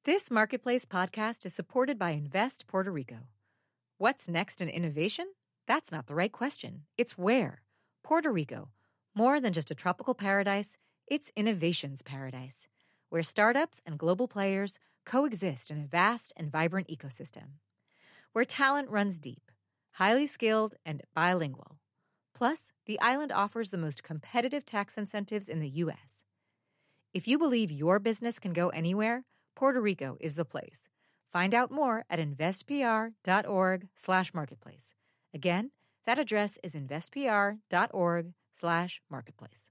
This Marketplace podcast is supported by Invest Puerto Rico. What's next in innovation? That's not the right question. It's where. Puerto Rico. More than just a tropical paradise, it's innovation's paradise, where startups and global players coexist in a vast and vibrant ecosystem. Where talent runs deep, highly skilled, and bilingual. Plus, the island offers the most competitive tax incentives in the U.S. If you believe your business can go anywhere, Puerto Rico is the place. Find out more at investpr.org/marketplace. Again, that address is investpr.org/marketplace.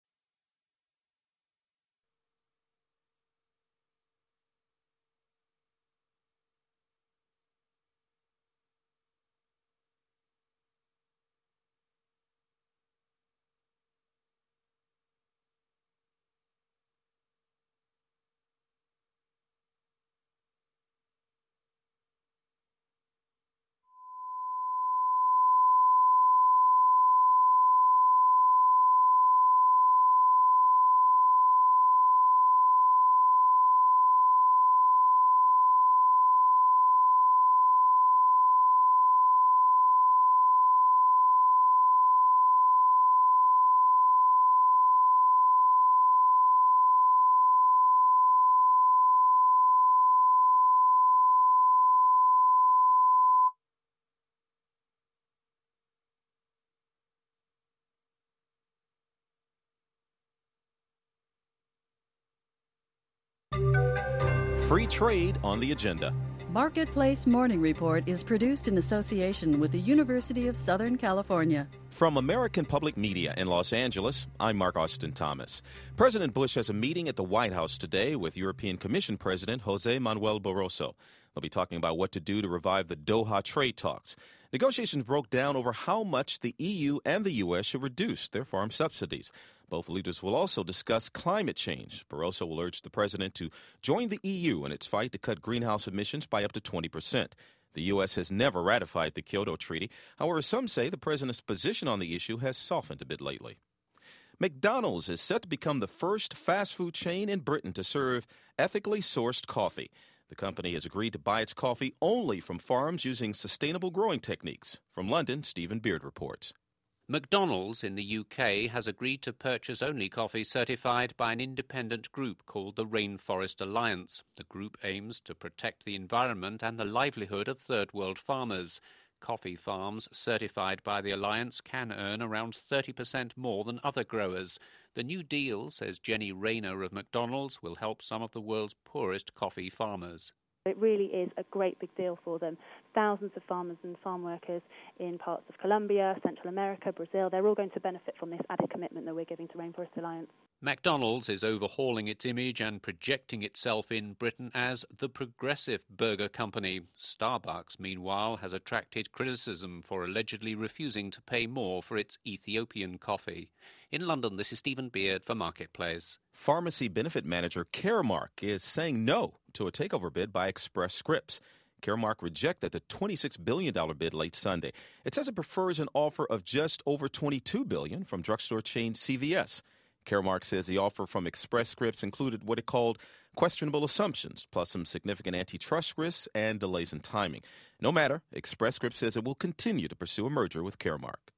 Free trade on the agenda. Marketplace Morning Report is produced in association with the University of Southern California. From American Public Media in Los Angeles, I'm Mark Austin Thomas. President Bush has a meeting at the White House today with European Commission President Jose Manuel Barroso. They'll be talking about what to do to revive the Doha trade talks. Negotiations broke down over how much the EU and the U.S. should reduce their farm subsidies. Both leaders will also discuss climate change. Barroso will urge the president to join the EU in its fight to cut greenhouse emissions by up to 20%. The U.S. has never ratified the Kyoto Treaty. However, some say the president's position on the issue has softened a bit lately. McDonald's is set to become the first fast food chain in Britain to serve ethically sourced coffee. The company has agreed to buy its coffee only from farms using sustainable growing techniques. From London, Stephen Beard reports. McDonald's in the UK has agreed to purchase only coffee certified by an independent group called the Rainforest Alliance. The group aims to protect the environment and the livelihood of third world farmers. Coffee farms certified by the Alliance can earn around 30% more than other growers. The new deal, says Jenny Rayner of McDonald's, will help some of the world's poorest coffee farmers. It really is a great big deal for them. Thousands of farmers and farm workers in parts of Colombia, Central America, Brazil, they're all going to benefit from this added commitment that we're giving to Rainforest Alliance. McDonald's is overhauling its image and projecting itself in Britain as the progressive burger company. Starbucks, meanwhile, has attracted criticism for allegedly refusing to pay more for its Ethiopian coffee. In London, this is Stephen Beard for Marketplace. Pharmacy benefit manager Caremark is saying no to a takeover bid by Express Scripts. Caremark rejected the $26 billion bid late Sunday. It says it prefers an offer of just over $22 billion from drugstore chain CVS. Caremark says the offer from Express Scripts included what it called questionable assumptions, plus some significant antitrust risks and delays in timing. No matter, Express Scripts says it will continue to pursue a merger with Caremark.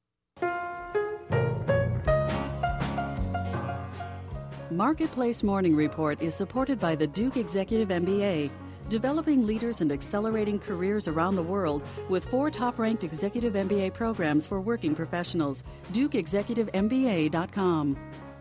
Marketplace Morning Report is supported by the Duke Executive MBA, developing leaders and accelerating careers around the world with 4 top-ranked executive MBA programs for working professionals. DukeExecutiveMBA.com.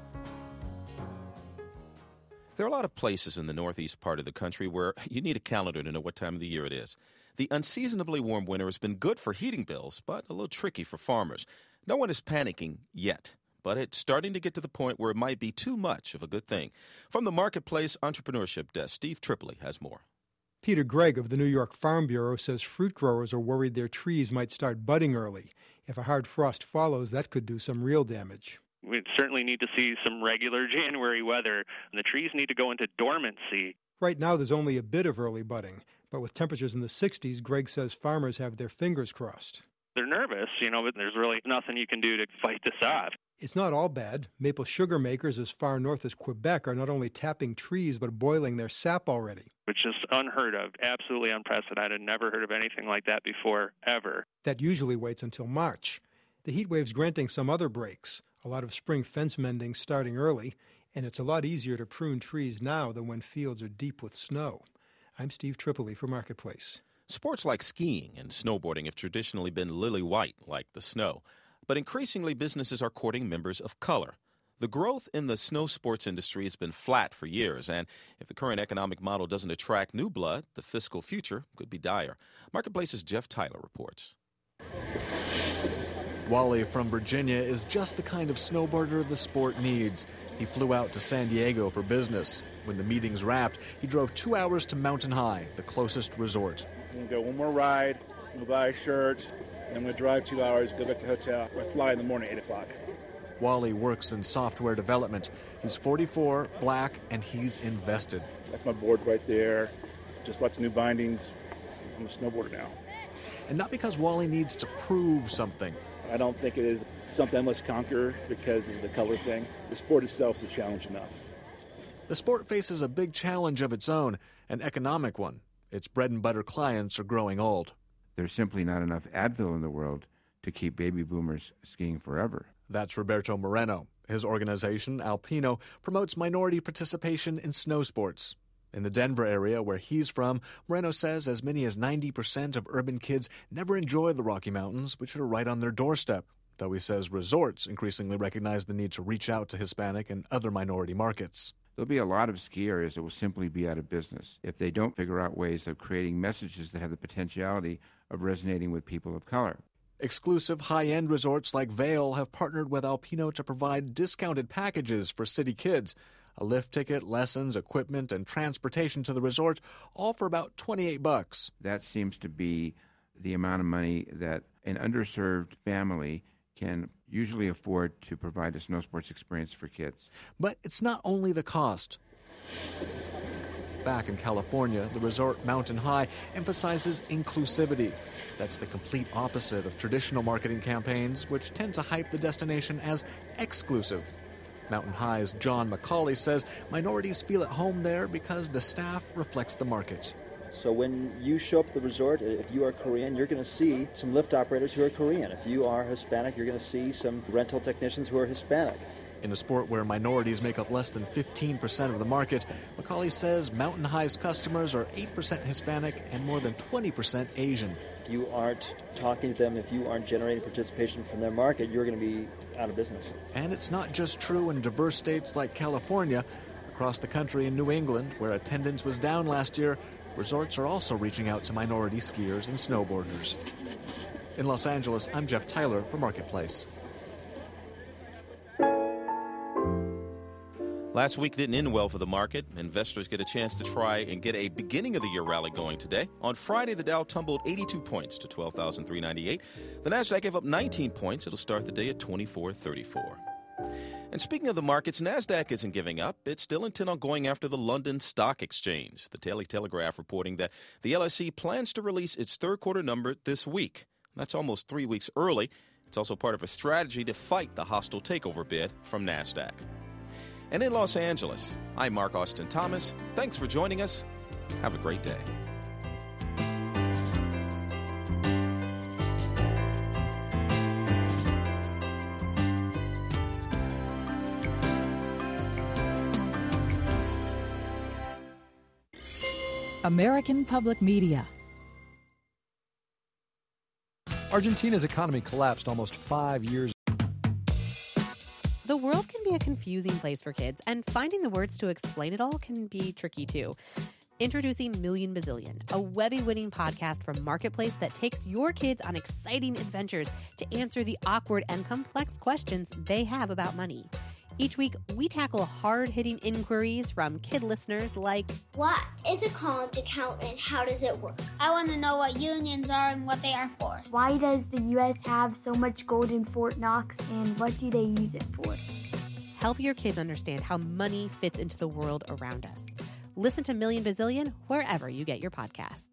There are a lot of places in the northeast part of the country where you need a calendar to know what time of the year it is. The unseasonably warm winter has been good for heating bills, but a little tricky for farmers. No one is panicking yet, but it's starting to get to the point where it might be too much of a good thing. From the Marketplace Entrepreneurship Desk, Steve Tripoli has more. Peter Gregg of the New York Farm Bureau says fruit growers are worried their trees might start budding early. If a hard frost follows, that could do some real damage. We certainly need to see some regular January weather, and the trees need to go into dormancy. Right now, there's only a bit of early budding, but with temperatures in the 60s, Gregg says farmers have their fingers crossed. They're nervous, but there's really nothing you can do to fight this off. It's not all bad. Maple sugar makers as far north as Quebec are not only tapping trees but boiling their sap already. Which is unheard of, absolutely unprecedented. Never heard of anything like that before, ever. That usually waits until March. The heat wave's granting some other breaks. A lot of spring fence mending starting early, and it's a lot easier to prune trees now than when fields are deep with snow. I'm Steve Tripoli for Marketplace. Sports like skiing and snowboarding have traditionally been lily-white, like the snow. But increasingly, businesses are courting members of color. The growth in the snow sports industry has been flat for years, and if the current economic model doesn't attract new blood, the fiscal future could be dire. Marketplace's Jeff Tyler reports. Wally from Virginia is just the kind of snowboarder the sport needs. He flew out to San Diego for business. When the meetings wrapped, he drove 2 hours to Mountain High, the closest resort. I'm going to go one more ride, I'm going to buy a shirt, and I'm going to drive 2 hours, go back to the hotel. I fly in the morning at 8 o'clock. Wally works in software development. He's 44, black, and he's invested. That's my board right there. Just bought some new bindings. I'm a snowboarder now. And not because Wally needs to prove something. I don't think it is something I must conquer because of the color thing. The sport itself is a challenge enough. The sport faces a big challenge of its own, an economic one. Its bread and butter clients are growing old. There's simply not enough Advil in the world to keep baby boomers skiing forever. That's Roberto Moreno. His organization, Alpino, promotes minority participation in snow sports. In the Denver area where he's from, Moreno says as many as 90% of urban kids never enjoy the Rocky Mountains, which are right on their doorstep. Though he says resorts increasingly recognize the need to reach out to Hispanic and other minority markets. There'll be a lot of ski areas that will simply be out of business if they don't figure out ways of creating messages that have the potentiality of resonating with people of color. Exclusive high-end resorts like Vail have partnered with Alpino to provide discounted packages for city kids. A lift ticket, lessons, equipment, and transportation to the resort, all for about $28. That seems to be the amount of money that an underserved family can usually afford to provide a snow sports experience for kids. But it's not only the cost. Back in California, the resort Mountain High emphasizes inclusivity. That's the complete opposite of traditional marketing campaigns, which tend to hype the destination as exclusive. Mountain High's John McCauley says minorities feel at home there because the staff reflects the market. So when you show up at the resort, if you are Korean, you're going to see some lift operators who are Korean. If you are Hispanic, you're going to see some rental technicians who are Hispanic. In a sport where minorities make up less than 15% of the market, McCauley says Mountain High's customers are 8% Hispanic and more than 20% Asian. If you aren't talking to them, if you aren't generating participation from their market, you're going to be out of business. And it's not just true in diverse states like California. Across the country in New England, where attendance was down last year, resorts are also reaching out to minority skiers and snowboarders. In Los Angeles, I'm Jeff Tyler for Marketplace. Last week didn't end well for the market. Investors get a chance to try and get a beginning-of-the-year rally going today. On Friday, the Dow tumbled 82 points to 12,398. The Nasdaq gave up 19 points. It'll start the day at 2434. And speaking of the markets, Nasdaq isn't giving up. It's still intent on going after the London Stock Exchange. The Daily Telegraph reporting that the LSE plans to release its third-quarter number this week. That's almost 3 weeks early. It's also part of a strategy to fight the hostile takeover bid from Nasdaq. And in Los Angeles, I'm Mark Austin Thomas. Thanks for joining us. Have a great day. American Public Media. Argentina's economy collapsed almost 5 years ago. The world can be a confusing place for kids, and finding the words to explain it all can be tricky too. Introducing Million Bazillion, a Webby-winning podcast from Marketplace that takes your kids on exciting adventures to answer the awkward and complex questions they have about money. Each week, we tackle hard-hitting inquiries from kid listeners like, what is a college account and how does it work? I want to know what unions are and what they are for. Why does the U.S. have so much gold in Fort Knox and what do they use it for? Help your kids understand how money fits into the world around us. Listen to Million Bazillion wherever you get your podcasts.